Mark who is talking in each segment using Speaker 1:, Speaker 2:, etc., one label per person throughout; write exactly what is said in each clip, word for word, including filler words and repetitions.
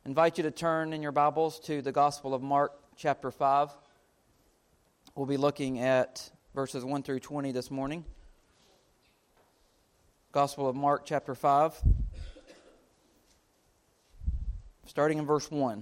Speaker 1: invite you to turn in your Bibles to the Gospel of Mark, chapter five. We'll be looking at verses one through twenty this morning. Gospel of Mark, chapter five, starting in verse one.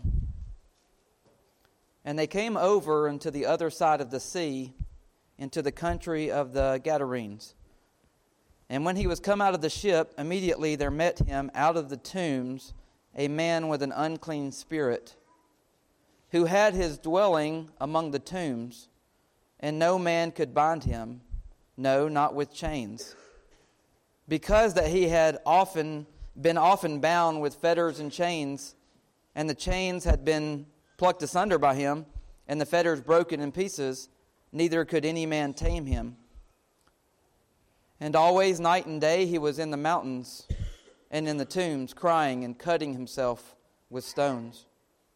Speaker 1: And they came over into the other side of the sea, into the country of the Gadarenes. And when he was come out of the ship, immediately there met him out of the tombs a man with an unclean spirit, who had his dwelling among the tombs, and no man could bind him, no, not with chains, because that he had often been often bound with fetters and chains, and the chains had been plucked asunder by him, and the fetters broken in pieces, neither could any man tame him. And always night and day he was in the mountains and in the tombs, crying and cutting himself with stones.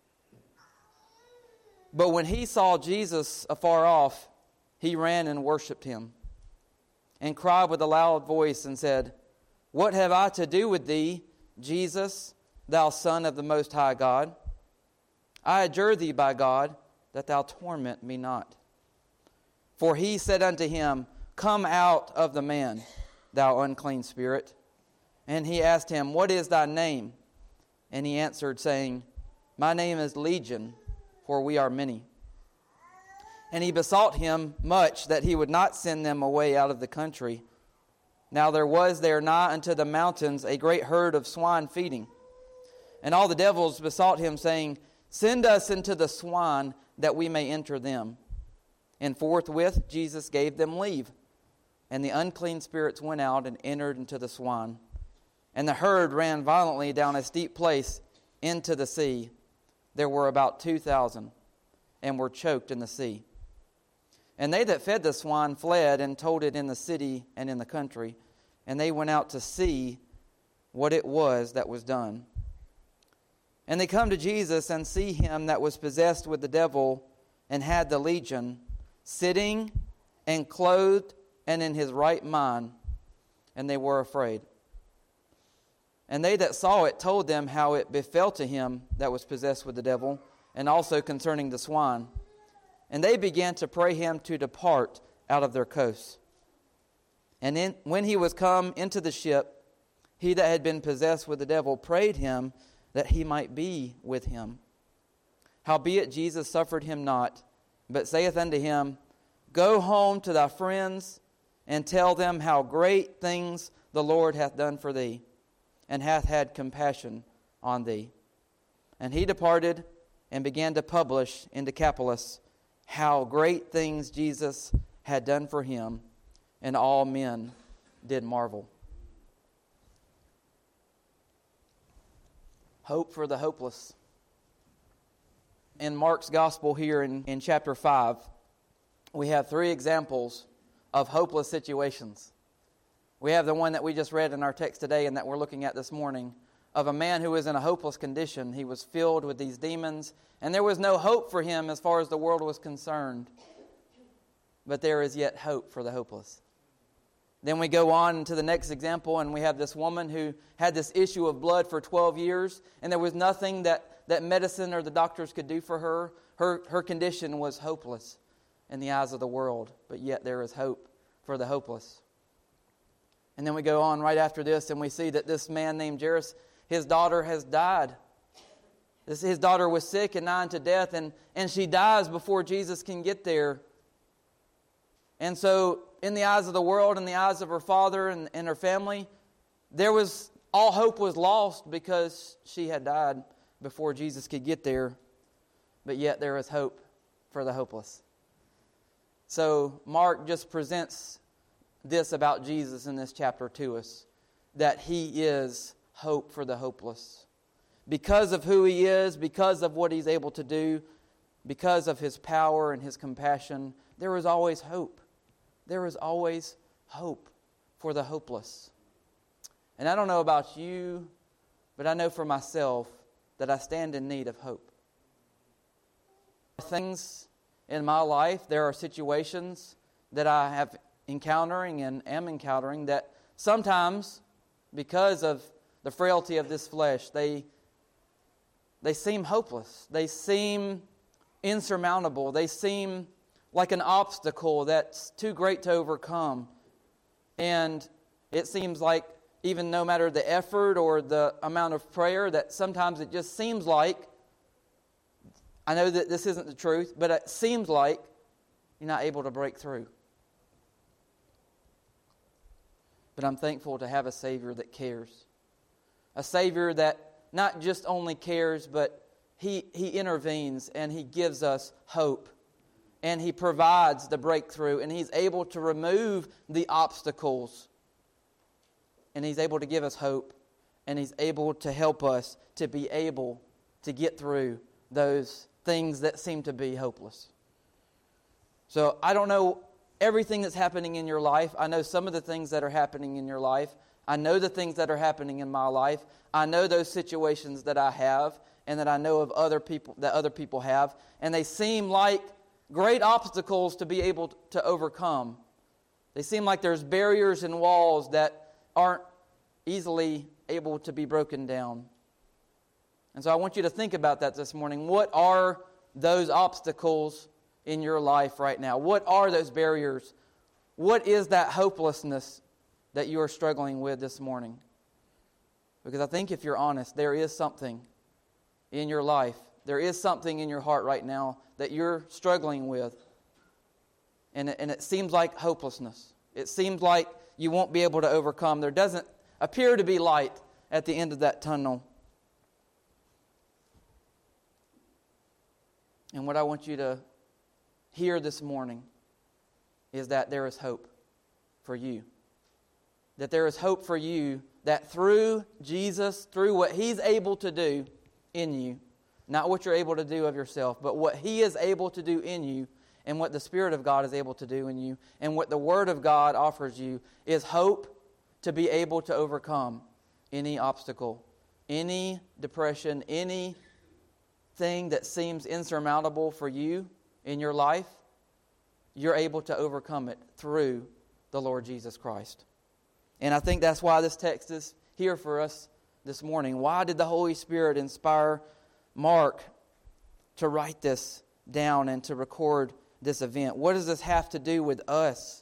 Speaker 1: But when he saw Jesus afar off, he ran and worshipped him, and cried with a loud voice and said, What have I to do with thee, Jesus, thou Son of the Most High God? I adjure thee by God, that thou torment me not. For he said unto him, Come out of the man, thou unclean spirit. And he asked him, What is thy name? And he answered, saying, My name is Legion, for we are many. And he besought him much that he would not send them away out of the country. Now there was there nigh unto the mountains a great herd of swine feeding. And all the devils besought him, saying, Send us into the swine, that we may enter them. And forthwith Jesus gave them leave. And the unclean spirits went out and entered into the swine. And the herd ran violently down a steep place into the sea. There were about two thousand, and were choked in the sea. And they that fed the swine fled and told it in the city and in the country. And they went out to see what it was that was done. And they come to Jesus and see him that was possessed with the devil and had the legion, sitting and clothed and in his right mind, and they were afraid. And they that saw it told them how it befell to him that was possessed with the devil, and also concerning the swine. And they began to pray him to depart out of their coasts. And in, when he was come into the ship, he that had been possessed with the devil prayed him that he might be with him. Howbeit Jesus suffered him not, but saith unto him, Go home to thy friends, and tell them how great things the Lord hath done for thee, and hath had compassion on thee. And he departed, and began to publish in Decapolis how great things Jesus had done for him, and all men did marvel. Hope for the hopeless. In Mark's gospel here in, in chapter five, we have three examples of hopeless situations. We have the one that we just read in our text today and that we're looking at this morning, of a man who was in a hopeless condition. He was filled with these demons, and there was no hope for him as far as the world was concerned. But there is yet hope for the hopeless. Then we go on to the next example, and we have this woman who had this issue of blood for twelve years, and there was nothing that, that medicine or the doctors could do for her. Her, her condition was hopeless in the eyes of the world, but yet there is hope for the hopeless. And then we go on right after this, and we see that this man named Jairus, his daughter has died. This, his daughter was sick and nigh unto death, and, and she dies before Jesus can get there. And so, in the eyes of the world, in the eyes of her father and, and her family, there was all hope was lost because she had died before Jesus could get there. But yet there is hope for the hopeless. So Mark just presents this about Jesus in this chapter to us, that he is hope for the hopeless. Because of who he is, because of what he's able to do, because of his power and his compassion, there is always hope. There is always hope for the hopeless. And I don't know about you, but I know for myself that I stand in need of hope. Things in my life, there are situations that I have encountering and am encountering that sometimes, because of the frailty of this flesh, they they seem hopeless. They seem insurmountable. They seem like an obstacle that's too great to overcome. And it seems like even no matter the effort or the amount of prayer, that sometimes it just seems like, I know that this isn't the truth, but it seems like you're not able to break through. But I'm thankful to have a Savior that cares. A Savior that not just only cares, but He, he intervenes and He gives us hope. And He provides the breakthrough. And He's able to remove the obstacles. And He's able to give us hope. And He's able to help us to be able to get through those things that seem to be hopeless. So I don't know everything that's happening in your life. I know some of the things that are happening in your life. I know the things that are happening in my life. I know those situations that I have and that I know of other people that other people have. And they seem like great obstacles to be able to overcome. They seem like there's barriers and walls that aren't easily able to be broken down. And so I want you to think about that this morning. What are those obstacles in your life right now? What are those barriers? What is that hopelessness that you are struggling with this morning? Because I think if you're honest, there is something in your life, there is something in your heart right now that you're struggling with. And it, and it seems like hopelessness. It seems like you won't be able to overcome. There doesn't appear to be light at the end of that tunnel. And what I want you to hear this morning is that there is hope for you. That there is hope for you, that through Jesus, through what He's able to do in you, not what you're able to do of yourself, but what He is able to do in you, and what the Spirit of God is able to do in you, and what the Word of God offers you, is hope to be able to overcome any obstacle, any depression, any thing that seems insurmountable for you in your life. You're able to overcome it through the Lord Jesus Christ. And I think that's why this text is here for us this morning. Why did the Holy Spirit inspire Mark to write this down and to record this event? What does this have to do with us?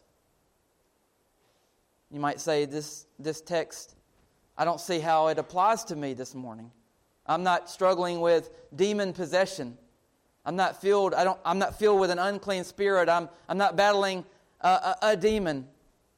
Speaker 1: You might say, this, this text, I don't see how it applies to me this morning. I'm not struggling with demon possession. I'm not filled. I don't. I'm not filled with an unclean spirit. I'm. I'm not battling a, a, a demon.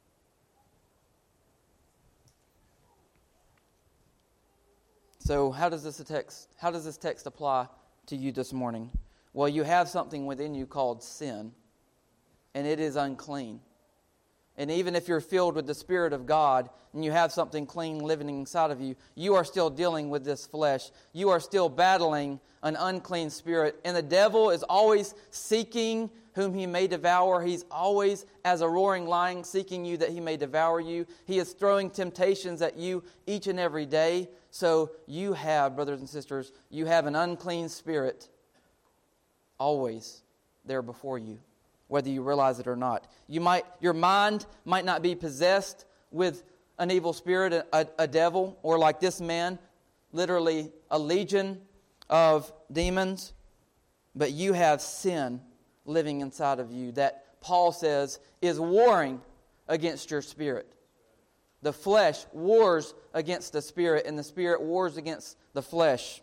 Speaker 1: So, how does this text? How does this text apply to you this morning? Well, you have something within you called sin, and it is unclean. And even if you're filled with the Spirit of God and you have something clean living inside of you, you are still dealing with this flesh. You are still battling an unclean spirit. And the devil is always seeking whom he may devour. He's always, as a roaring lion, seeking you that he may devour you. He is throwing temptations at you each and every day. So you have, brothers and sisters, you have an unclean spirit always there before you, whether you realize it or not. You might, your mind might not be possessed with an evil spirit, a, a devil, or like this man, literally a legion of demons, but you have sin living inside of you that Paul says is warring against your spirit. The flesh wars against the spirit, and the spirit wars against the flesh.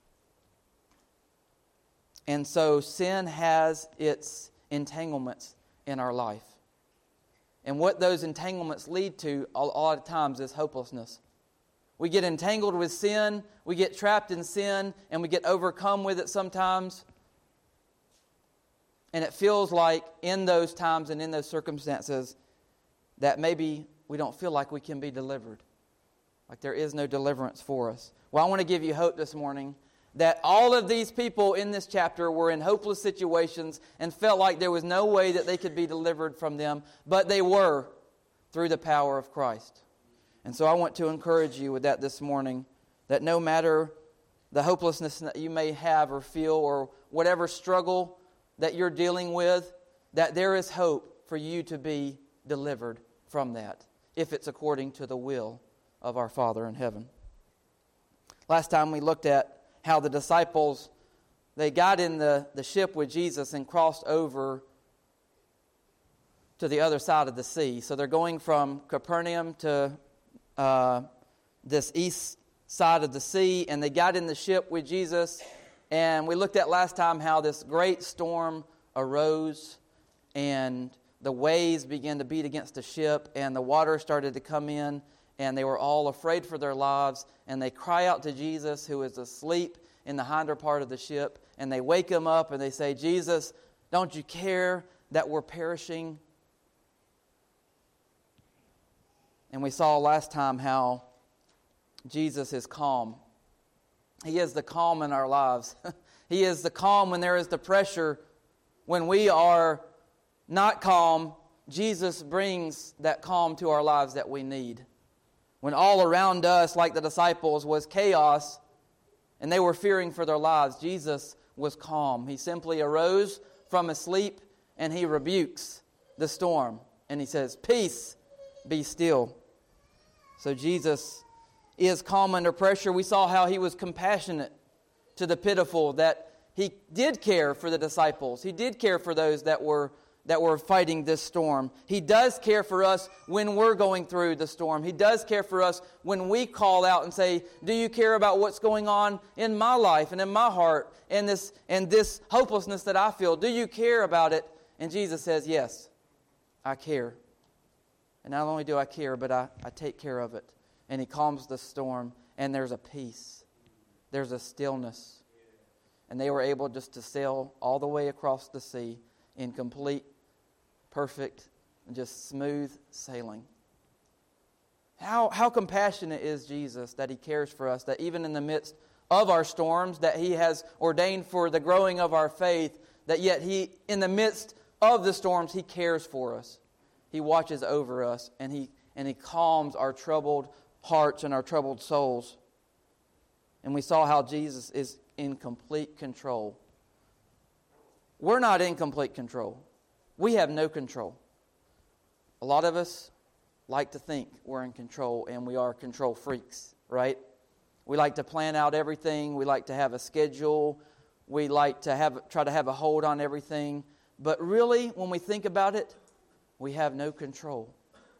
Speaker 1: And so sin has its entanglements in our life. And what those entanglements lead to a lot of times is hopelessness. We get entangled with sin, we get trapped in sin, and we get overcome with it sometimes. And it feels like in those times and in those circumstances that maybe we don't feel like we can be delivered. Like there is no deliverance for us. Well, I want to give you hope this morning that all of these people in this chapter were in hopeless situations and felt like there was no way that they could be delivered from them, but they were through the power of Christ. And so I want to encourage you with that this morning, that no matter the hopelessness that you may have or feel or whatever struggle that you're dealing with, that there is hope for you to be delivered from that, if it's according to the will of our Father in heaven. Last time we looked at how the disciples, they got in the, the ship with Jesus and crossed over to the other side of the sea. So they're going from Capernaum to uh, this east side of the sea, and they got in the ship with Jesus. And we looked at last time how this great storm arose, and the waves began to beat against the ship, and the water started to come in, and they were all afraid for their lives, and they cry out to Jesus, who is asleep in the hinder part of the ship, and they wake him up, and they say, "Jesus, don't you care that we're perishing?" And we saw last time how Jesus is calm. He is the calm in our lives. He is the calm when there is the pressure. When we are not calm, Jesus brings that calm to our lives that we need. When all around us, like the disciples, was chaos and they were fearing for their lives, Jesus was calm. He simply arose from his sleep and he rebukes the storm. And he says, "Peace, be still." So Jesus is calm under pressure. We saw how he was compassionate to the pitiful, that he did care for the disciples. He did care for those that were that were fighting this storm. He does care for us when we're going through the storm. He does care for us when we call out and say, "Do you care about what's going on in my life and in my heart and this and this hopelessness that I feel? Do you care about it?" And Jesus says, "Yes, I care. And not only do I care, but I, I take care of it." And he calms the storm, and there's a peace. There's a stillness. And they were able just to sail all the way across the sea in complete, perfect, and just smooth sailing. How, how compassionate is Jesus that he cares for us, that even in the midst of our storms, that he has ordained for the growing of our faith, that yet he, in the midst of the storms, he cares for us. He watches over us, and he and he calms our troubled hearts and our troubled souls. And we saw how Jesus is in complete control. We're not in complete control. We have no control. A lot of us like to think we're in control, and we are control freaks, right? We like to plan out everything. We like to have a schedule. We like to have try to have a hold on everything. But really, when we think about it, we have no control.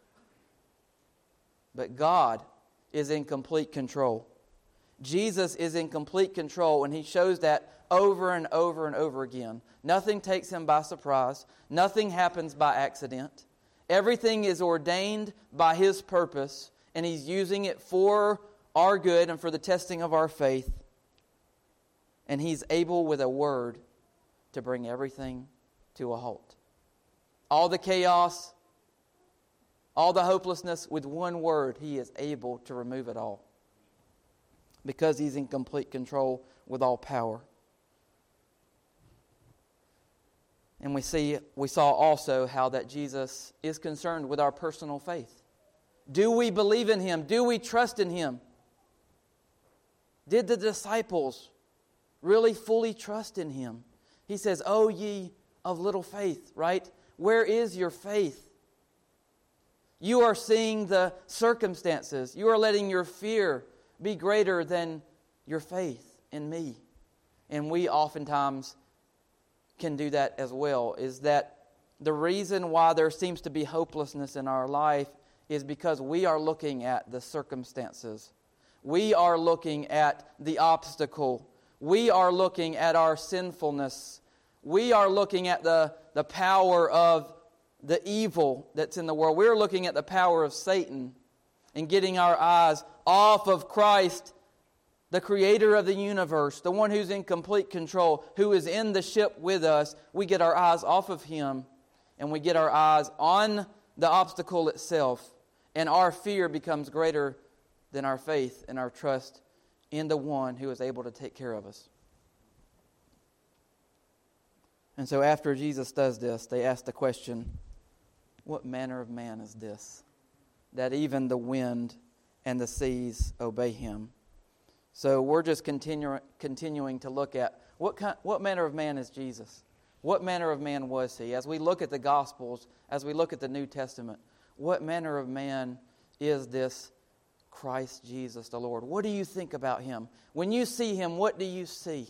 Speaker 1: But God is in complete control. Jesus is in complete control, and he shows that over and over and over again. Nothing takes him by surprise. Nothing happens by accident. Everything is ordained by his purpose, and he's using it for our good and for the testing of our faith. And he's able with a word to bring everything to a halt. All the chaos, all the hopelessness, with one word, he is able to remove it all. Because he's in complete control with all power. And we see, we saw also how that Jesus is concerned with our personal faith. Do we believe in him? Do we trust in him? Did the disciples really fully trust in him? He says, "O ye of little faith," right? Where is your faith? You are seeing the circumstances. You are letting your fear be greater than your faith in me. And we oftentimes can do that as well, is that the reason why there seems to be hopelessness in our life is because we are looking at the circumstances. We are looking at the obstacle. We are looking at our sinfulness. We are looking at the, the power of the evil that's in the world. We're looking at the power of Satan and getting our eyes off of Christ, the creator of the universe, the one who's in complete control, who is in the ship with us. We get our eyes off of him, and we get our eyes on the obstacle itself, and our fear becomes greater than our faith and our trust in the one who is able to take care of us. And so after Jesus does this, they ask the question, "What manner of man is this, that even the wind and the seas obey him?" So we're just continu- continuing to look at what kind, what manner of man is Jesus? What manner of man was he? As we look at the Gospels, as we look at the New Testament, what manner of man is this Christ Jesus the Lord. What do you think about him? When you see him, what do you see?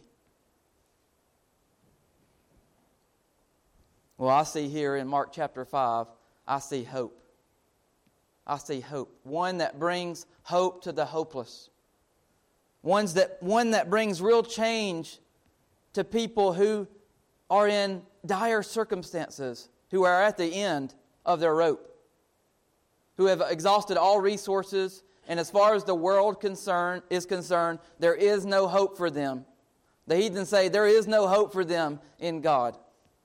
Speaker 1: Well, I see here in Mark chapter five, I see hope. I see hope. One that brings hope to the hopeless. One's that, one that brings real change to people who are in dire circumstances, who are at the end of their rope, who have exhausted all resources, and as far as the world concern, is concerned, there is no hope for them. The heathens say there is no hope for them in God.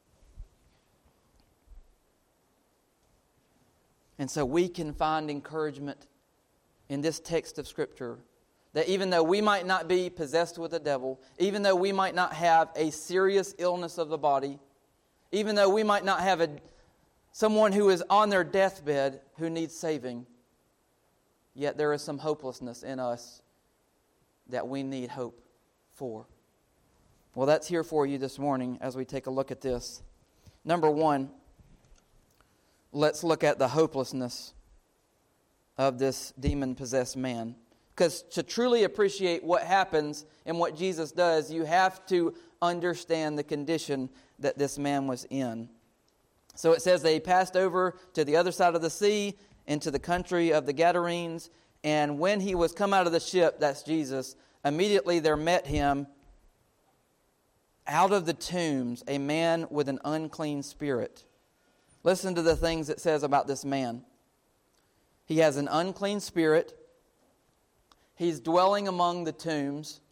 Speaker 1: And so we can find encouragement in this text of Scripture that even though we might not be possessed with the devil, even though we might not have a serious illness of the body, even though we might not have a, someone who is on their deathbed who needs saving, yet there is some hopelessness in us that we need hope for. Well, that's here for you this morning as we take a look at this. Number one, let's look at the hopelessness of this demon-possessed man. Because to truly appreciate what happens and what Jesus does, you have to understand the condition that this man was in. So it says that he passed over to the other side of the sea, into the country of the Gadarenes, and when he was come out of the ship, that's Jesus, immediately there met him out of the tombs a man with an unclean spirit. Listen to the things it says about this man. He has an unclean spirit. He's dwelling among the tombs.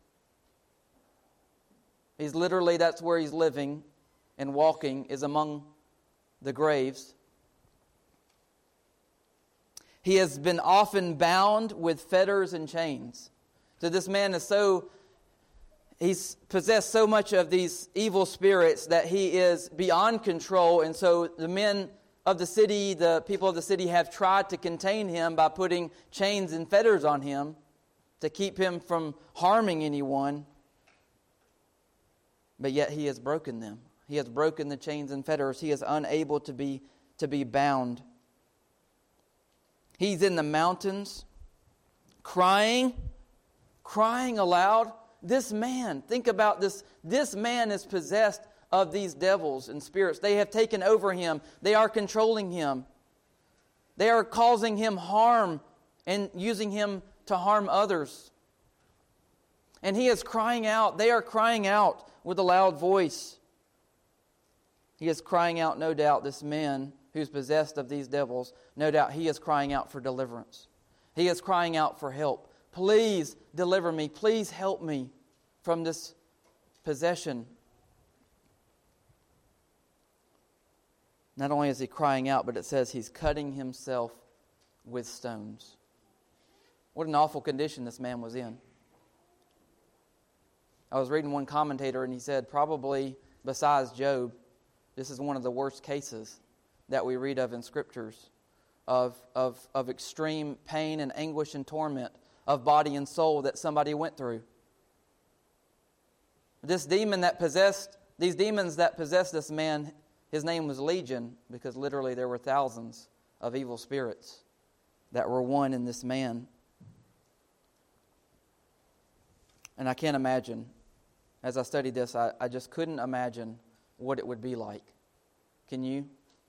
Speaker 1: He's literally, that's where he's living and walking, is among the graves. He has been often bound with fetters and chains. So this man is so, he's possessed so much of these evil spirits that he is beyond control. And so the men of the city, the people of the city have tried to contain him by putting chains and fetters on him to keep him from harming anyone. But yet he has broken them. He has broken the chains and fetters. He is unable to be, to be bound. He's in the mountains, crying, crying aloud. This man, think about this. This man is possessed of these devils and spirits. They have taken over him. They are controlling him. They are causing him harm and using him to harm others. And he is crying out. They are crying out with a loud voice. He is crying out, no doubt, this man who's possessed of these devils, no doubt he is crying out for deliverance. He is crying out for help. Please deliver me. Please help me from this possession. Not only is he crying out, but it says he's cutting himself with stones. What an awful condition this man was in. I was reading one commentator and he said probably besides Job, this is one of the worst cases that we read of in Scriptures of, of, of extreme pain and anguish and torment of body and soul that somebody went through. This demon that possessed, these demons that possessed this man, his name was Legion, because literally there were thousands of evil spirits that were one in this man. And I can't imagine, as I studied this, I, I just couldn't imagine what it would be like. Can you?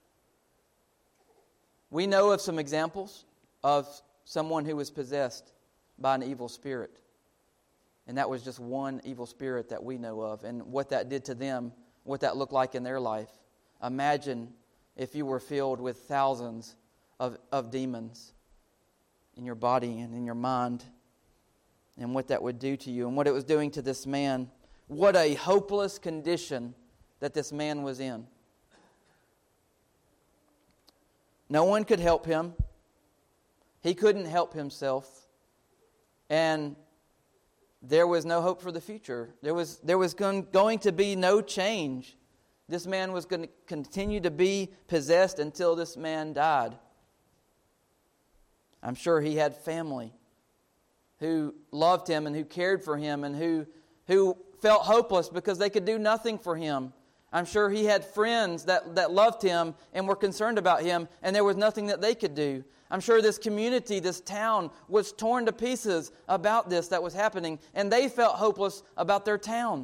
Speaker 1: We know of some examples of someone who was possessed by an evil spirit. And that was just one evil spirit that we know of. And what that did to them, what that looked like in their life. Imagine if you were filled with thousands of, of demons in your body and in your mind. And what that would do to you and what it was doing to this man. What a hopeless condition that this man was in. No one could help him. He couldn't help himself. And there was no hope for the future. There was, there was going, going to be no change. This man was going to continue to be possessed until this man died. I'm sure he had family who loved him and who cared for him and who, who felt hopeless because they could do nothing for him. I'm sure he had friends that, that loved him and were concerned about him, and there was nothing that they could do. I'm sure this community, this town, was torn to pieces about this that was happening, and they felt hopeless about their town.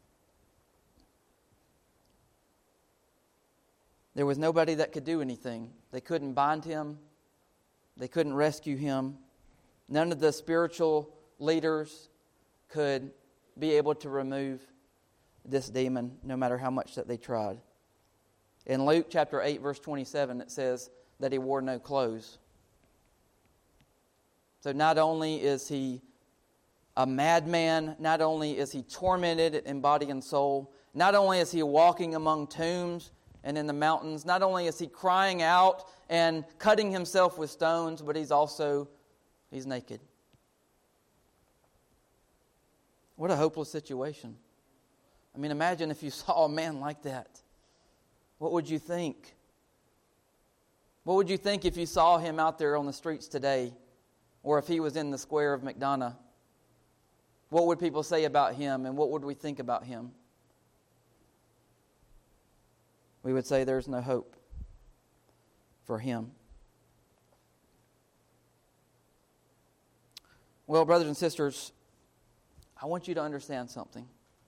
Speaker 1: There was nobody that could do anything. They couldn't bind him. They couldn't rescue him. None of the spiritual leaders could be able to remove this demon, no matter how much that they tried. In Luke chapter eight, verse twenty-seven, it says that he wore no clothes. So not only is he a madman, not only is he tormented in body and soul, not only is he walking among tombs and in the mountains, not only is he crying out and cutting himself with stones, but he's also, he's naked. What a hopeless situation. I mean, imagine if you saw a man like that. What would you think? What would you think if you saw him out there on the streets today, or if he was in the square of McDonough? What would people say about him, and what would we think about him? We would say there's no hope for him. Well, brothers and sisters, I want you to understand something.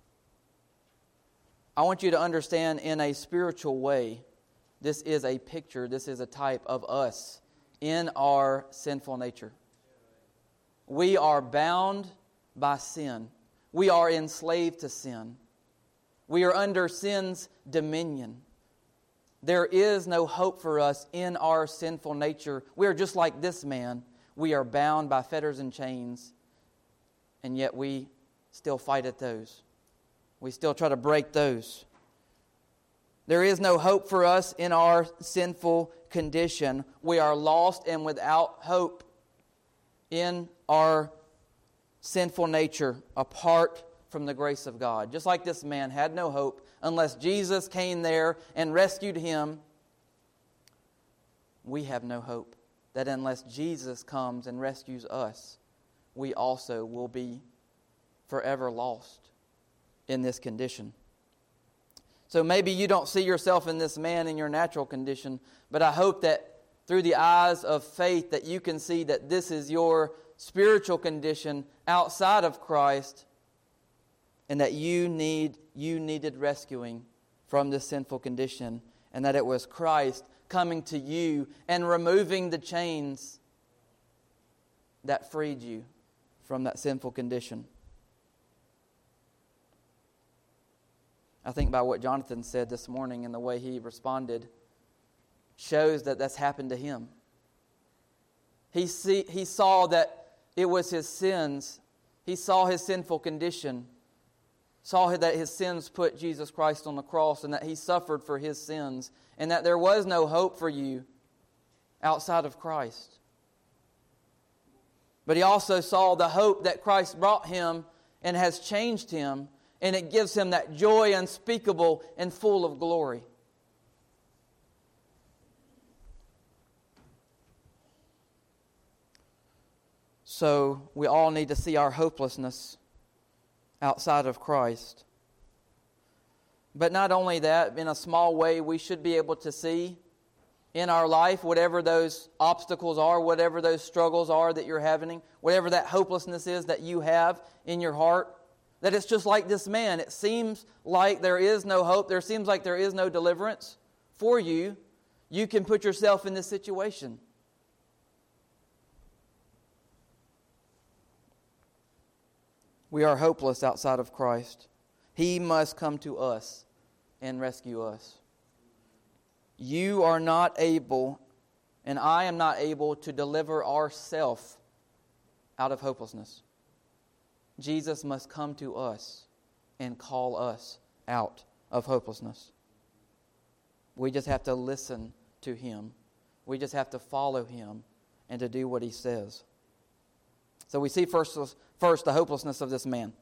Speaker 1: I want you to understand in a spiritual way, this is a picture, this is a type of us in our sinful nature. We are bound by sin. We are enslaved to sin. We are under sin's dominion. There is no hope for us in our sinful nature. We are just like this man. We are bound by fetters and chains, and yet we still fight at those. We still try to break those. There is no hope for us in our sinful condition. We are lost and without hope in our sinful nature apart from the grace of God. Just like this man had no hope unless Jesus came there and rescued him, we have no hope that unless Jesus comes and rescues us, we also will be forever lost in this condition. So maybe you don't see yourself in this man in your natural condition, but I hope that through the eyes of faith that you can see that this is your spiritual condition outside of Christ, and that you need you needed rescuing from this sinful condition, and that it was Christ coming to you and removing the chains that freed you from that sinful condition. I think by what Jonathan said this morning and the way he responded shows that that's happened to him. He see, he saw that it was his sins. He saw his sinful condition. Saw that his sins put Jesus Christ on the cross, and that he suffered for his sins, and that there was no hope for you outside of Christ. But he also saw the hope that Christ brought him and has changed him, and it gives him that joy unspeakable and full of glory. So we all need to see our hopelessness outside of Christ. But not only that, in a small way, we should be able to see in our life, whatever those obstacles are, whatever those struggles are that you're having, whatever that hopelessness is that you have in your heart, that it's just like this man. It seems like there is no hope. There seems like there is no deliverance for you. You can put yourself in this situation. We are hopeless outside of Christ. He must come to us and rescue us. You are not able, and I am not able, to deliver ourselves out of hopelessness. Jesus must come to us and call us out of hopelessness. We just have to listen to Him. We just have to follow Him and to do what He says. So we see first, first the hopelessness of this man.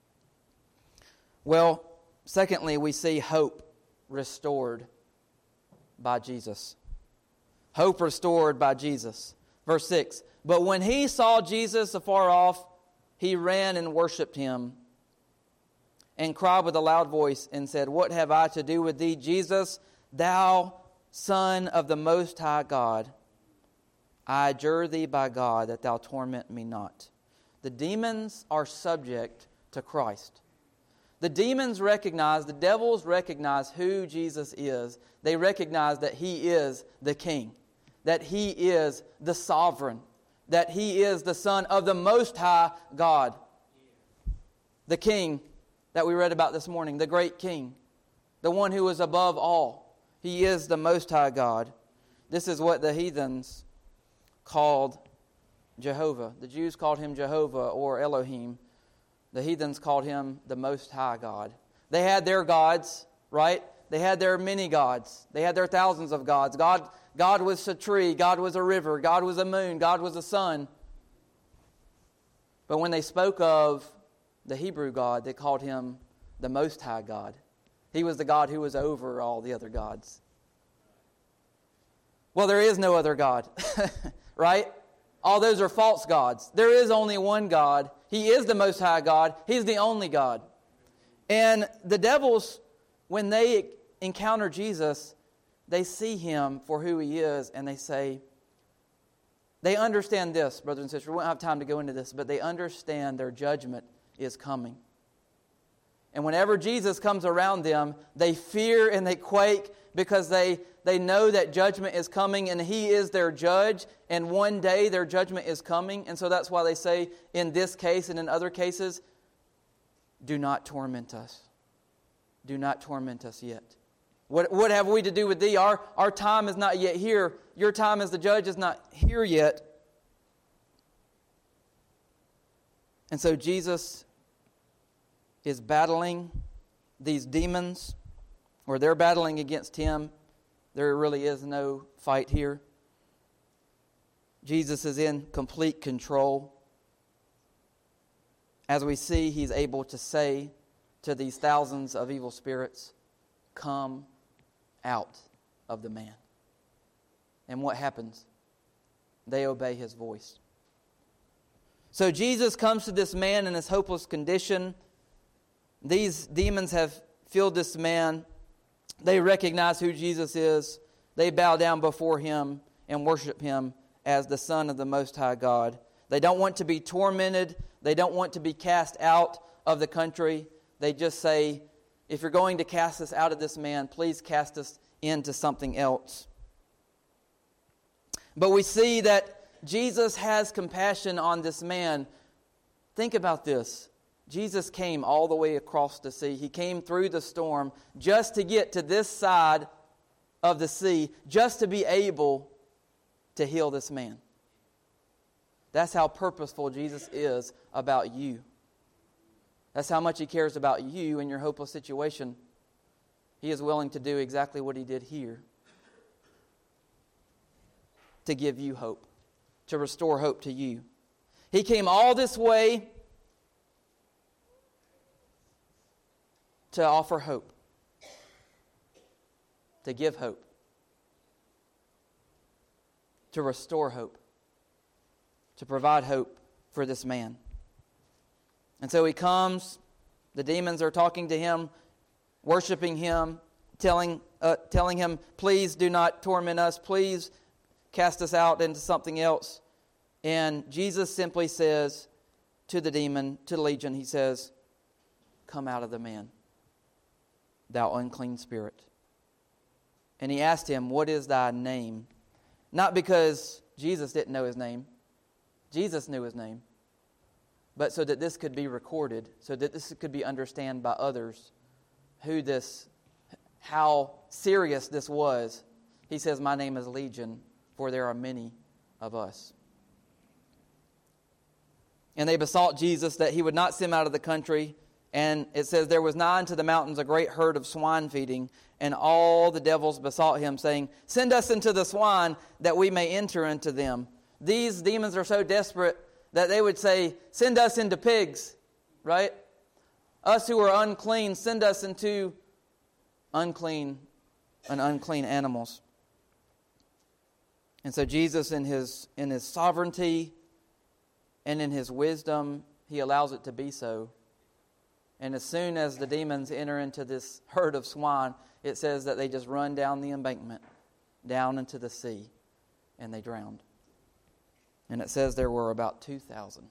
Speaker 1: Well, secondly, we see hope restored by Jesus. Hope restored by Jesus. Verse six, but when he saw Jesus afar off, he ran and worshipped him and cried with a loud voice and said, What have I to do with thee, Jesus, thou Son of the Most High God? I adjure thee by God that thou torment me not. The demons are subject to Christ. The demons recognize, the devils recognize who Jesus is. They recognize that He is the King, that He is the sovereign, that He is the Son of the Most High God. The King that we read about this morning, the great King, the one who is above all. He is the Most High God. This is what the heathens called Jehovah. The Jews called Him Jehovah or Elohim. The heathens called Him the Most High God. They had their gods, right? They had their many gods. They had their thousands of gods. God, God was a tree. God was a river. God was a moon. God was a sun. But when they spoke of the Hebrew God, they called Him the Most High God. He was the God who was over all the other gods. Well, there is no other God, right? All those are false gods. There is only one God. He is the Most High God. He's the only God. And the devils, when they encounter Jesus, they see Him for who He is, and they say, they understand this, brothers and sisters. We won't have time to go into this, but they understand their judgment is coming. And whenever Jesus comes around them, they fear and they quake because they, they know that judgment is coming and He is their judge, and one day their judgment is coming. And so that's why they say in this case and in other cases, do not torment us. Do not torment us yet. What, what have we to do with thee? Our, our time is not yet here. Your time as the judge is not here yet. And so Jesus is battling these demons, or they're battling against Him. There really is no fight here. Jesus is in complete control. As we see, He's able to say to these thousands of evil spirits, come out of the man. And what happens? They obey His voice. So Jesus comes to this man in his hopeless condition. These demons have filled this man. They recognize who Jesus is. They bow down before Him and worship Him as the Son of the Most High God. They don't want to be tormented. They don't want to be cast out of the country. They just say, if you're going to cast us out of this man, please cast us into something else. But we see that Jesus has compassion on this man. Think about this. Jesus came all the way across the sea. He came through the storm just to get to this side of the sea, just to be able to heal this man. That's how purposeful Jesus is about you. That's how much He cares about you in your hopeless situation. He is willing to do exactly what He did here to give you hope, to restore hope to you. He came all this way to offer hope, to give hope, to restore hope, to provide hope for this man. And so He comes, the demons are talking to Him, worshiping Him, telling, uh, telling Him, please do not torment us, please cast us out into something else. And Jesus simply says to the demon, to the legion, He says, come out of the man, thou unclean spirit. And He asked him, what is thy name? Not because Jesus didn't know his name. Jesus knew his name. But so that this could be recorded, so that this could be understood by others, who this, how serious this was. He says, my name is Legion, for there are many of us. And they besought Jesus that He would not send them out of the country. And it says, there was nigh unto the mountains a great herd of swine feeding, and all the devils besought Him, saying, send us into the swine, that we may enter into them. These demons are so desperate that they would say, send us into pigs, right? Us who are unclean, send us into unclean and unclean animals. And so Jesus, in His in His sovereignty and in His wisdom, He allows it to be so. And as soon as the demons enter into this herd of swine, it says that they just run down the embankment, down into the sea, and they drowned. And it says there were about two thousand.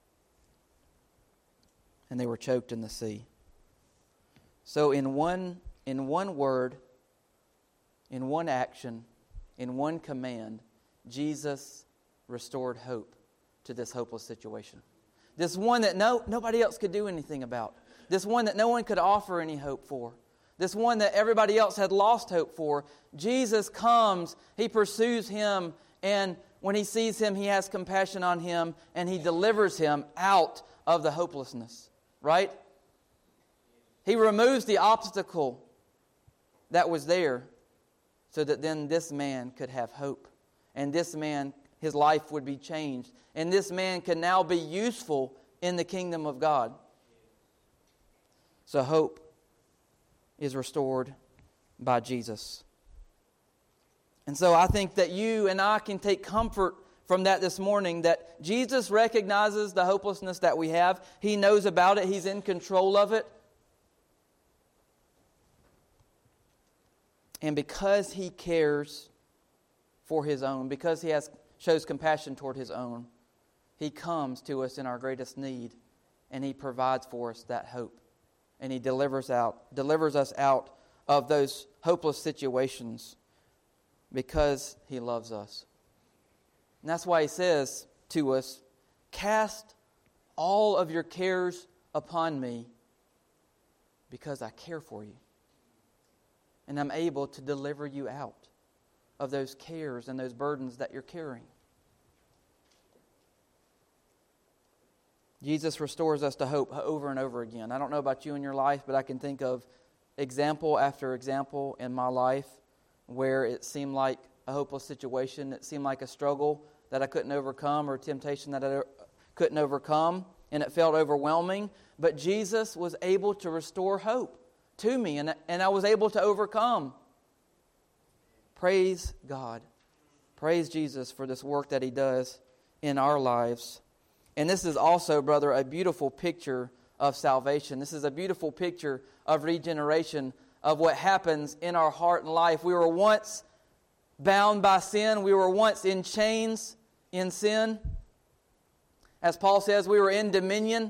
Speaker 1: And they were choked in the sea. So in one, in one word, in one action, in one command, Jesus restored hope to this hopeless situation. This one that no nobody else could do anything about. This one that no one could offer any hope for. This one that everybody else had lost hope for. Jesus comes, He pursues him, and when He sees him, He has compassion on him, and He delivers him out of the hopelessness. Right? He removes the obstacle that was there so that then this man could have hope. And this man, his life would be changed. And this man can now be useful in the kingdom of God. So hope is restored by Jesus. And so I think that you and I can take comfort from that this morning, that Jesus recognizes the hopelessness that we have. He knows about it. He's in control of it. And because He cares for His own, because He has shows compassion toward His own, He comes to us in our greatest need, and He provides for us that hope. And He delivers out, delivers us out of those hopeless situations because He loves us. And that's why He says to us, cast all of your cares upon me because I care for you. And I'm able to deliver you out of those cares and those burdens that you're carrying. Jesus restores us to hope over and over again. I don't know about you in your life, but I can think of example after example in my life where it seemed like a hopeless situation, it seemed like a struggle that I couldn't overcome or temptation that I couldn't overcome, and it felt overwhelming. But Jesus was able to restore hope to me, and, and I was able to overcome. Praise God. Praise Jesus for this work that He does in our lives. And this is also, brother, a beautiful picture of salvation. This is a beautiful picture of regeneration, of what happens in our heart and life. We were once bound by sin. We were once in chains in sin. As Paul says, we were in dominion.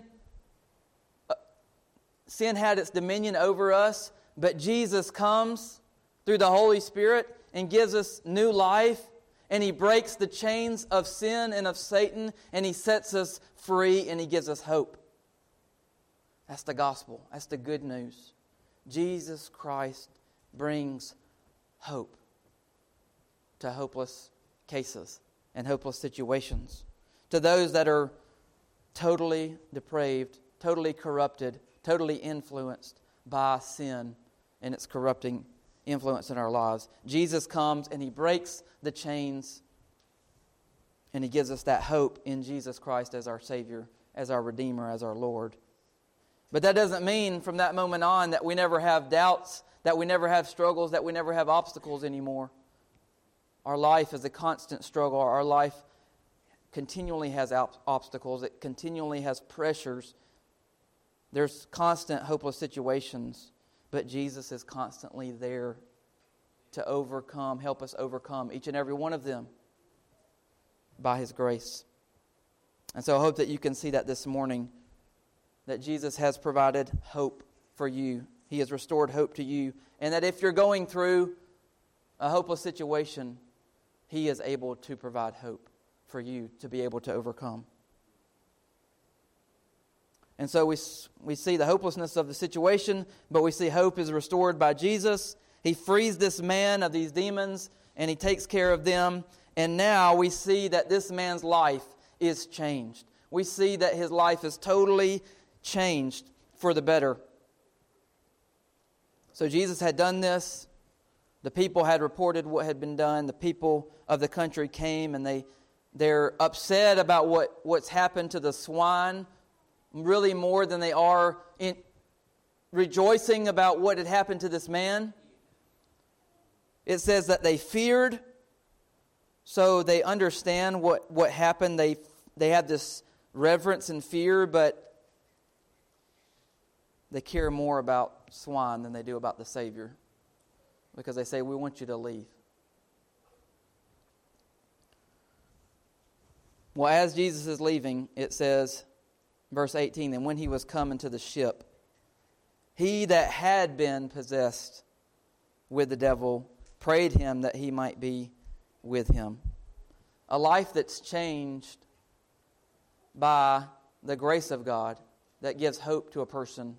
Speaker 1: Sin had its dominion over us, but Jesus comes through the Holy Spirit and gives us new life, and He breaks the chains of sin and of Satan, and He sets us free, and He gives us hope. That's the gospel. That's the good news. Jesus Christ brings hope to hopeless cases and hopeless situations. To those that are totally depraved, totally corrupted, totally influenced by sin and its corrupting influence in our lives. Jesus comes and He breaks the chains, and He gives us that hope in Jesus Christ as our Savior, as our Redeemer, as our Lord. But that doesn't mean from that moment on that we never have doubts, that we never have struggles, that we never have obstacles anymore. Our life is a constant struggle. Our life continually has obstacles. It continually has pressures. There's constant hopeless situations, but Jesus is constantly there to overcome, help us overcome each and every one of them by His grace. And so I hope that you can see that this morning, that Jesus has provided hope for you. He has restored hope to you. And that if you're going through a hopeless situation, He is able to provide hope for you to be able to overcome. And so we we see the hopelessness of the situation, but we see hope is restored by Jesus. He frees this man of these demons, and He takes care of them. And now we see that this man's life is changed. We see that his life is totally changed for the better. So Jesus had done this. The people had reported what had been done. The people of the country came, and they, they're upset about what, what's happened to the swine, really more than they are in rejoicing about what had happened to this man. It says that they feared, so they understand what, what happened. They, they have this reverence and fear, but they care more about swine than they do about the Savior, because they say, we want you to leave. Well, as Jesus is leaving, it says, verse eighteen, and when he was come into the ship, he that had been possessed with the devil prayed him that he might be with him. A life that's changed by the grace of God that gives hope to a person.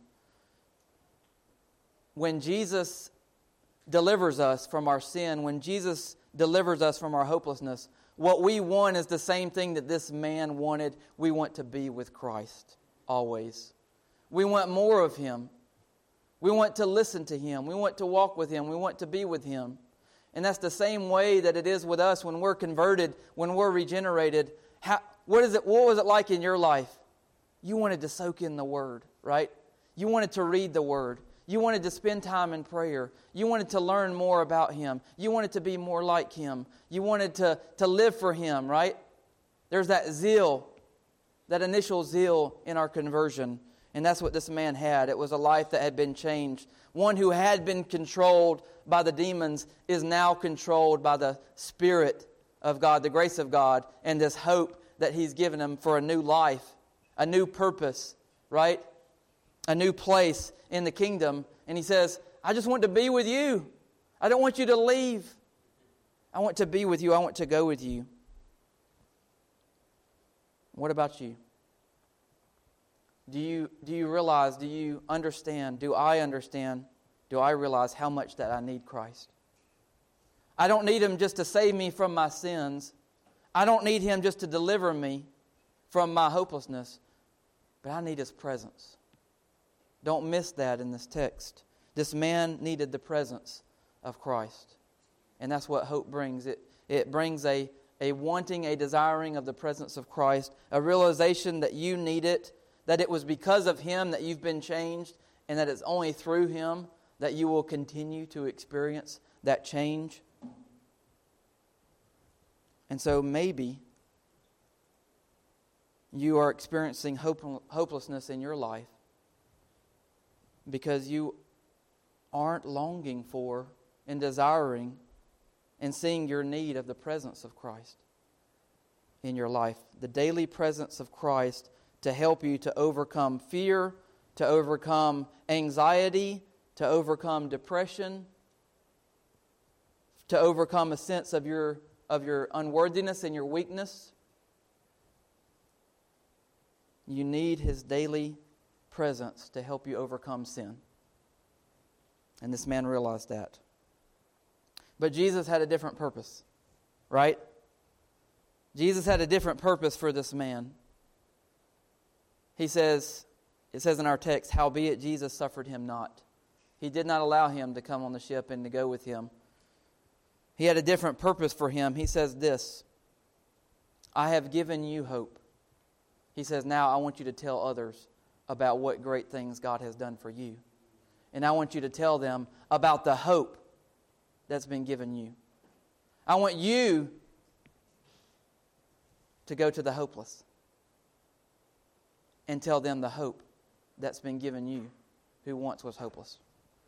Speaker 1: When Jesus delivers us from our sin, when Jesus delivers us from our hopelessness, what we want is the same thing that this man wanted. We want to be with Christ always. We want more of Him. We want to listen to Him. We want to walk with Him. We want to be with Him. And that's the same way that it is with us when we're converted, when we're regenerated. How, what is it? What was it like in your life? You wanted to soak in the Word, right? You wanted to read the Word. You wanted to spend time in prayer. You wanted to learn more about Him. You wanted to be more like Him. You wanted to, to live for Him, right? There's that zeal, that initial zeal in our conversion. And that's what this man had. It was a life that had been changed. One who had been controlled by the demons is now controlled by the Spirit of God, the grace of God, and this hope that He's given him for a new life, a new purpose, right? A new place in the kingdom. And he says, I just want to be with you. I don't want you to leave. I want to be with you. I want to go with you. What about you? Do you, do you realize, do you understand, do I understand, do I realize how much that I need Christ? I don't need Him just to save me from my sins. I don't need Him just to deliver me from my hopelessness. But I need His presence. Don't miss that in this text. This man needed the presence of Christ. And that's what hope brings. It, it brings a, a wanting, a desiring of the presence of Christ, a realization that you need it, that it was because of Him that you've been changed, and that it's only through Him that you will continue to experience that change. And so maybe you are experiencing hope, hopelessness in your life because you aren't longing for and desiring and seeing your need of the presence of Christ in your life. The daily presence of Christ to help you to overcome fear, to overcome anxiety, to overcome depression, to overcome a sense of your of your unworthiness and your weakness. You need His daily presence to help you overcome sin. And this man realized that. But Jesus had a different purpose, right? Jesus had a different purpose for this man. He says, it says in our text, howbeit Jesus suffered him not. He did not allow him to come on the ship and to go with him. He had a different purpose for him. He says this, I have given you hope. He says, now I want you to tell others about what great things God has done for you. And I want you to tell them about the hope that's been given you. I want you to go to the hopeless and tell them the hope that's been given you who once was hopeless.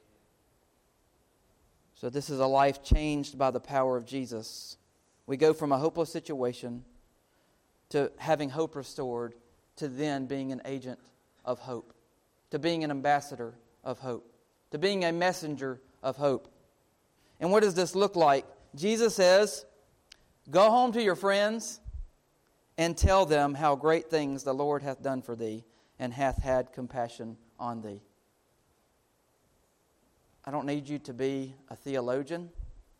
Speaker 1: So this is a life changed by the power of Jesus. We go from a hopeless situation to having hope restored to then being an agent of hope, to being an ambassador of hope, to being a messenger of hope. And what does this look like? Jesus says, go home to your friends and tell them how great things the Lord hath done for thee and hath had compassion on thee. I don't need you to be a theologian.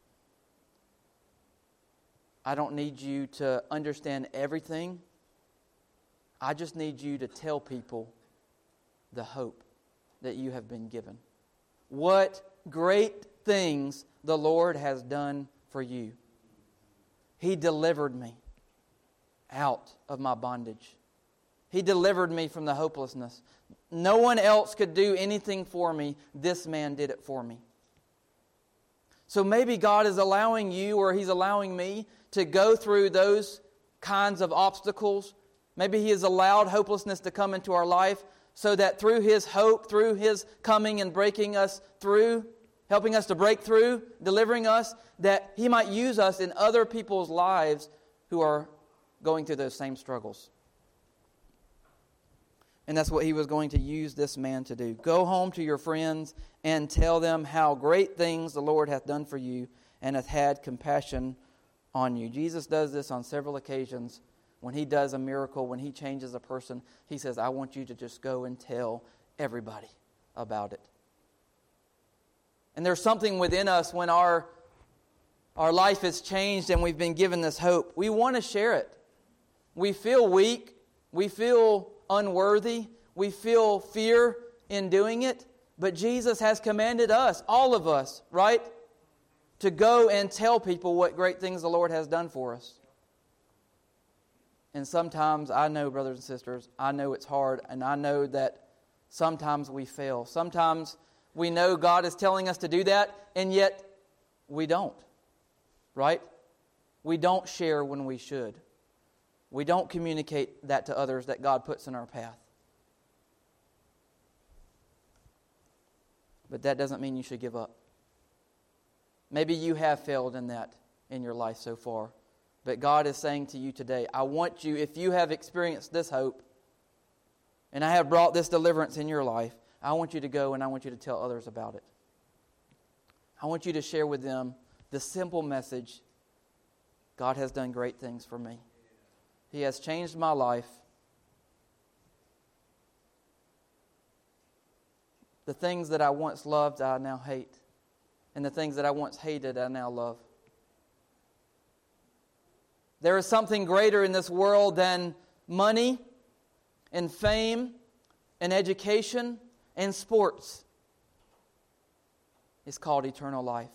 Speaker 1: I don't need you to understand everything. I just need you to tell people the hope that you have been given. What great things the Lord has done for you. He delivered me out of my bondage. He delivered me from the hopelessness. No one else could do anything for me. This man did it for me. So maybe God is allowing you, or He's allowing me to go through those kinds of obstacles. Maybe He has allowed hopelessness to come into our life so that through His hope, through His coming and breaking us through, helping us to break through, delivering us, that He might use us in other people's lives who are going through those same struggles. And that's what He was going to use this man to do. Go home to your friends and tell them how great things the Lord hath done for you and hath had compassion on you. Jesus does this on several occasions. When He does a miracle, when He changes a person, He says, I want you to just go and tell everybody about it. And there's something within us when our, our life has changed and we've been given this hope. We want to share it. We feel weak. We feel unworthy. We feel fear in doing it. But Jesus has commanded us, all of us, right, to go and tell people what great things the Lord has done for us. And sometimes, I know, brothers and sisters, I know it's hard, and I know that sometimes we fail. Sometimes we know God is telling us to do that, and yet we don't, right? We don't share when we should. We don't communicate that to others that God puts in our path. But that doesn't mean you should give up. Maybe you have failed in that in your life so far. But God is saying to you today, I want you, if you have experienced this hope, and I have brought this deliverance in your life, I want you to go and I want you to tell others about it. I want you to share with them the simple message, God has done great things for me. He has changed my life. The things that I once loved, I now hate. And the things that I once hated, I now love. There is something greater in this world than money and fame and education and sports. It's called eternal life.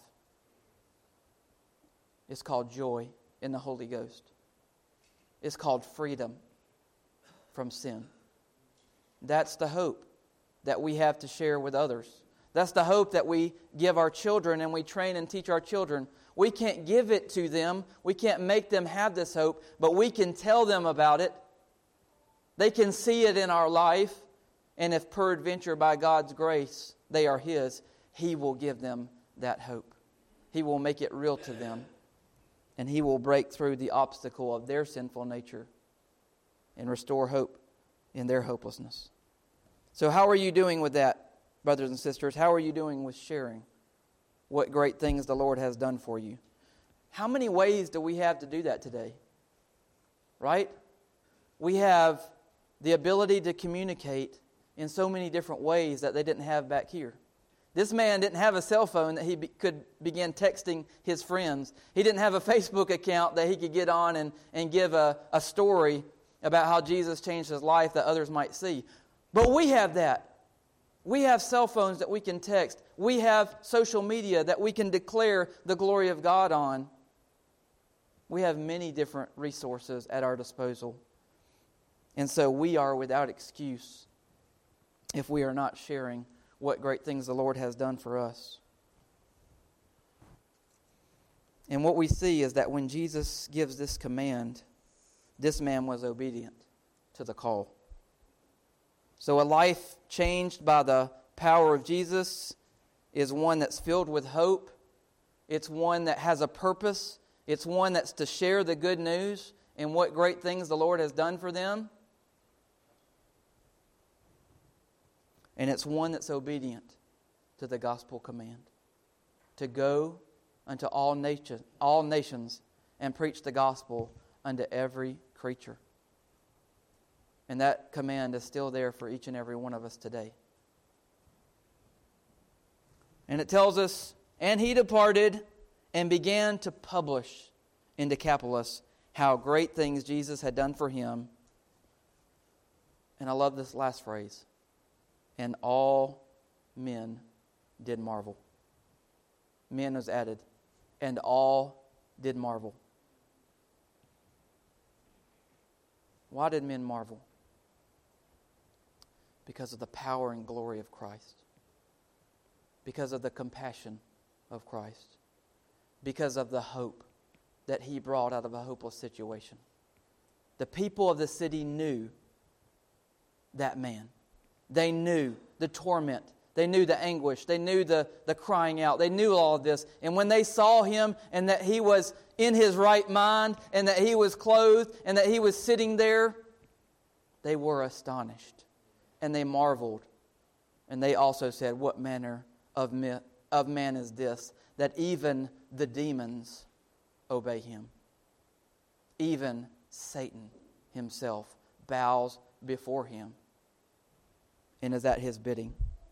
Speaker 1: It's called joy in the Holy Ghost. It's called freedom from sin. That's the hope that we have to share with others. That's the hope that we give our children and we train and teach our children. We can't give it to them. We can't make them have this hope, but we can tell them about it. They can see it in our life, and if peradventure by God's grace they are His, He will give them that hope. He will make it real to them, and He will break through the obstacle of their sinful nature and restore hope in their hopelessness. So how are you doing with that, brothers and sisters? How are you doing with sharing what great things the Lord has done for you? How many ways do we have to do that today? Right? We have the ability to communicate in so many different ways that they didn't have back here. This man didn't have a cell phone that he be, could begin texting his friends. He didn't have a Facebook account that he could get on and, and give a, a story about how Jesus changed his life that others might see. But we have that. We have cell phones that we can text. We have social media that we can declare the glory of God on. We have many different resources at our disposal. And so we are without excuse if we are not sharing what great things the Lord has done for us. And what we see is that when Jesus gives this command, this man was obedient to the call. So a life changed by the power of Jesus is one that's filled with hope. It's one that has a purpose. It's one that's to share the good news and what great things the Lord has done for them. And it's one that's obedient to the gospel command, to go unto all nations, all nations and preach the gospel unto every creature. And that command is still there for each and every one of us today. And it tells us, and he departed and began to publish in Decapolis how great things Jesus had done for him. And I love this last phrase. And all men did marvel. Men was added. And all did marvel. Why did men marvel? Because of the power and glory of Christ. Because of the compassion of Christ. Because of the hope that he brought out of a hopeless situation. The people of the city knew that man. They knew the torment. They knew the anguish. They knew the, the crying out. They knew all of this. And when they saw him and that he was in his right mind and that he was clothed and that he was sitting there, they were astonished and they marveled. And they also said, what manner of man, of man is this, that even the demons obey him? Even Satan himself bows before him and is at his bidding.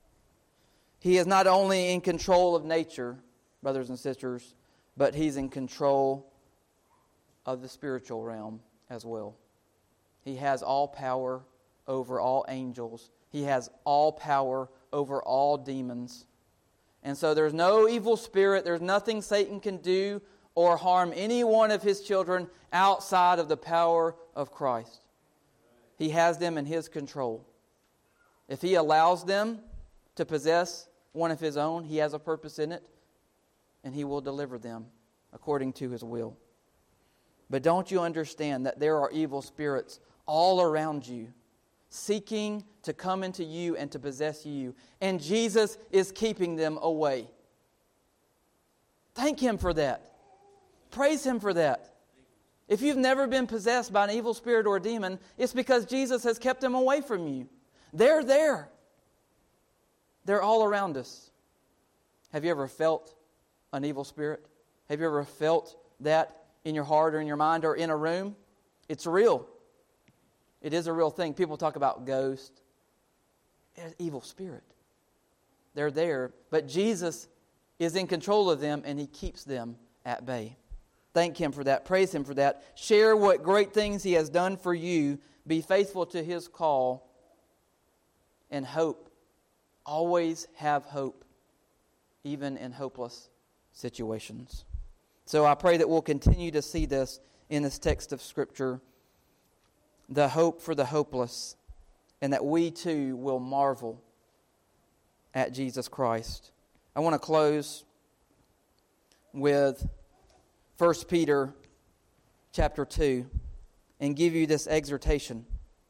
Speaker 1: He is not only in control of nature, brothers and sisters, but he's in control of the spiritual realm as well. He has all power over all angels. He has all power over all demons. And so there's no evil spirit, there's nothing Satan can do or harm any one of his children outside of the power of Christ. He has them in his control. If he allows them to possess one of his own, he has a purpose in it, and he will deliver them according to his will. But don't you understand that there are evil spirits all around you, seeking to come into you and to possess you, and Jesus is keeping them away? Thank him for that. Praise him for that. If you've never been possessed by an evil spirit or a demon, it's because Jesus has kept them away from you. They're there. They're all around us. Have you ever felt an evil spirit? Have you ever felt that in your heart or in your mind or in a room? It's real. It is a real thing. People talk about ghosts. It's an evil spirit. They're there, but Jesus is in control of them and he keeps them at bay. Thank him for that. Praise him for that. Share what great things he has done for you. Be faithful to his call. And hope. Always have hope. Even in hopeless situations. So I pray that we'll continue to see this in this text of Scripture. The hope for the hopeless. And that we too will marvel at Jesus Christ. I want to close with First Peter chapter two and give you this exhortation.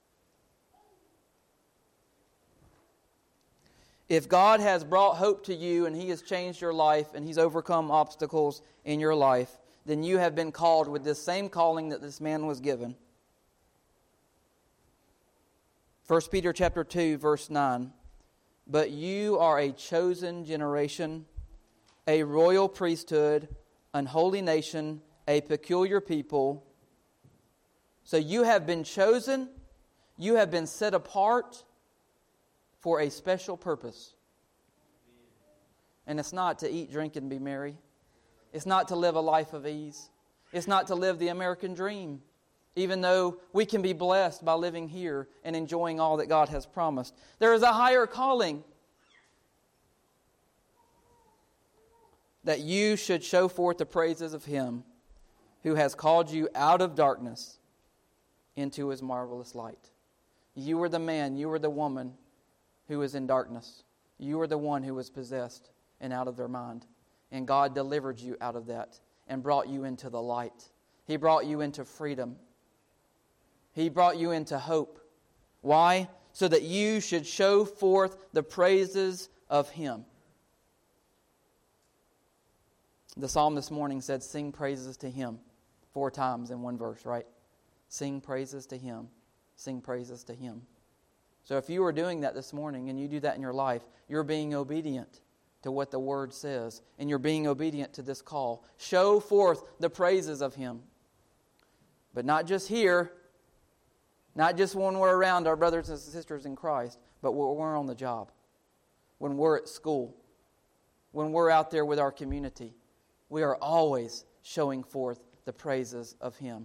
Speaker 1: If God has brought hope to you and he has changed your life and he's overcome obstacles in your life, then you have been called with this same calling that this man was given. First Peter chapter two, verse nine. But you are a chosen generation, a royal priesthood, an holy nation, a peculiar people. So you have been chosen, you have been set apart for a special purpose. And it's not to eat, drink, and be merry. It's not to live a life of ease. It's not to live the American dream, even though we can be blessed by living here and enjoying all that God has promised. There is a higher calling that you should show forth the praises of him who has called you out of darkness into his marvelous light. You were the man, you were the woman who was in darkness. You were the one who was possessed and out of their mind. And God delivered you out of that and brought you into the light. He brought you into freedom. He brought you into hope. Why? So that you should show forth the praises of him. The psalm this morning said, sing praises to him. Four times in one verse, right? Sing praises to him. Sing praises to him. So if you are doing that this morning and you do that in your life, you're being obedient to what the Word says. And you're being obedient to this call. Show forth the praises of him. But not just here. Not just when we're around our brothers and sisters in Christ. But when we're on the job. When we're at school. When we're out there with our community. We are always showing forth the praises of him,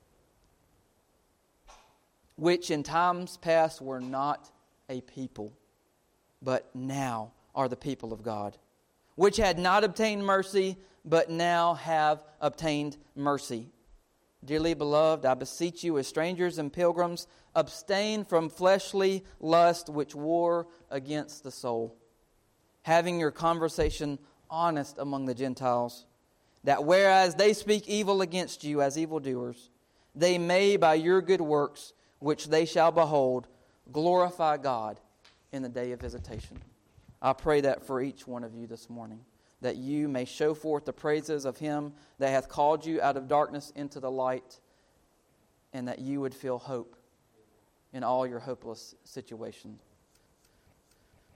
Speaker 1: which in times past were not a people, but now are the people of God, which had not obtained mercy, but now have obtained mercy. Dearly beloved, I beseech you as strangers and pilgrims, abstain from fleshly lust which war against the soul, having your conversation honest among the Gentiles, that whereas they speak evil against you as evildoers, they may by your good works, which they shall behold, glorify God in the day of visitation. I pray that for each one of you this morning, that you may show forth the praises of Him that hath called you out of darkness into the light, and that you would feel hope in all your hopeless situations.